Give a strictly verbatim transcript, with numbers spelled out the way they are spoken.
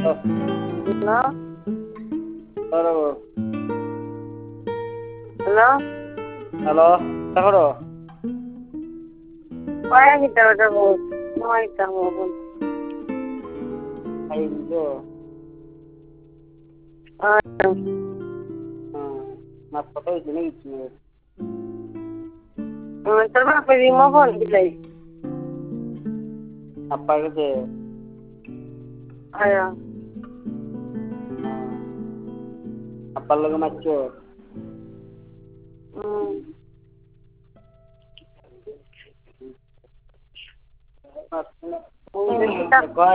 Hello hello hello എങ്ങോട്ടോ വാങ്ങിട്ടോ വാങ്ങിക്കാൻ പോകും അയ്യോ ആ അപ്പത്തെ ഇതിനെ കിട്ടുന്നത് pedimos bolillas. അപ്പഴത്തെ അയ്യോ അപ്പള്ളക്ക് മച്ചോ ഉം